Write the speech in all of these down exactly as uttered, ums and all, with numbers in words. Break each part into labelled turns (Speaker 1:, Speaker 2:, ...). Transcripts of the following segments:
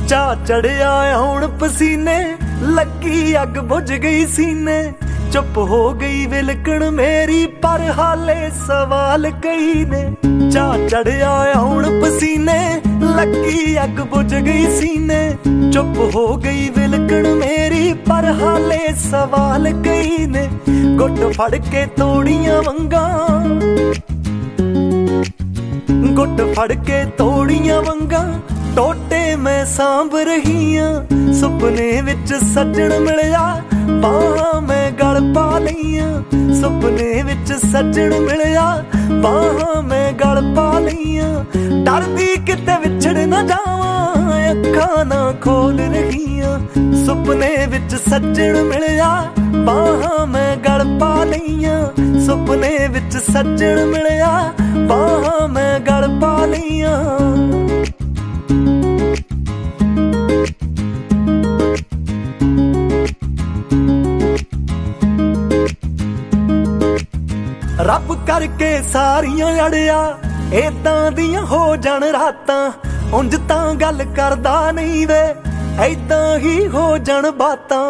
Speaker 1: चा चढ़िया हुण पसीने, लगी अग बुझ गई सीने। चुप हो गई विलकण मेरी पर हाले सवाल कई ने। चा चढ़िया हुण पसीने, लगी अग बुझ गई सीने। चुप हो गई विलकण मेरी पर हाले सवाल कई ने। गुट फड़ के तोड़ियां वंगा, गुट फड़ के तोड़ियां वंगा, टोटे मैं सांभ रही हां। सुपने विच सजण मिलिया, बाहां मैं गल पा लईयां। सुपने विच सजण मिलिया, बाहां मैं गल पा लईयां। डरदी किते विछड़ न जावां, अखां ना खोल रही हां। सुपने विच सजण मिलिया, बाहां मैं गल पा लईयां। सुपने विच सजण मिलिया, बाहां मैं गल पा लईयां। रब करके सारियां अड़िया, एदां दियां हो जाण रातां। उंज तां गल करदा नहीं वे, ऐदां ही हो जाण बातां।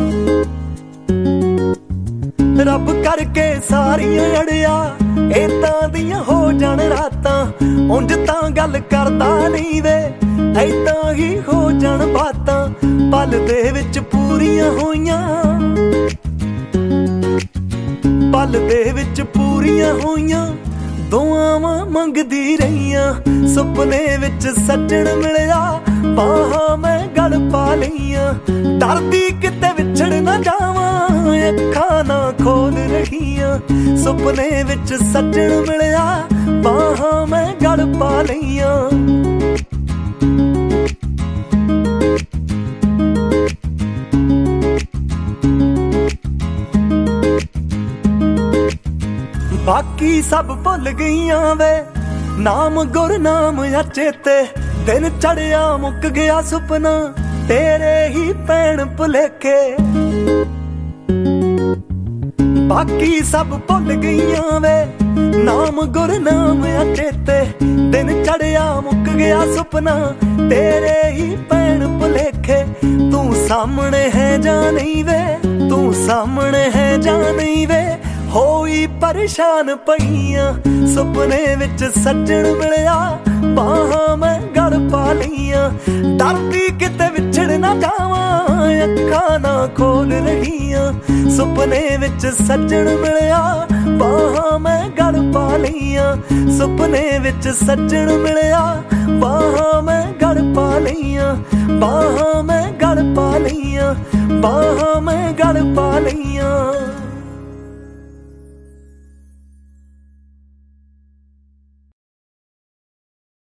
Speaker 1: रब करके सारियां अड़िया, एदां दियां हो जाण रातां। उंज तां गल करदा नहीं वे, ऐदां ही हो जाण बातां। पल दे विच पूरियां होईयां, पल दे विच पूरियां होईयां, दुआवां मंगदी रहीआं। सुपने विच सजण मिलिया, बाहां मैं गल पा लईयां। डरदी किते विछड़ न जावां, अखां ना खोल रहीआं। सुपने विच सजण मिलिया, बाहां मैं गल पा लईयां। बाकी सब भुल गईयां वे, नाम गुरनाम या चेते। दिन चढ़िया मुक गया सुपना, तेरे ही पैण भुलेखे। बाकी सब भुल गईयां वे, नाम गुरनाम या चेते। दिन चढ़िया मुक गया सुपना, तेरे ही पैण भुलेखे। तू सामने है जा नहीं वे, तू सामने है जा नहीं वे, होई परेशान पईयां। सुपने विच सजण मिलिया, बाहां मैं गल पा लईयां। डरदी किते विछड़ न जावां, अखां ना खोल रहीआं। सुपने विच सजण मिलिया, बाहां मैं गल पा लईयां। सुपने विच सजण मिलिया, बाहां मैं गल पा लईयां। बाहां मैं गल पा लईयां, बाहां मैं गल पा लईयां।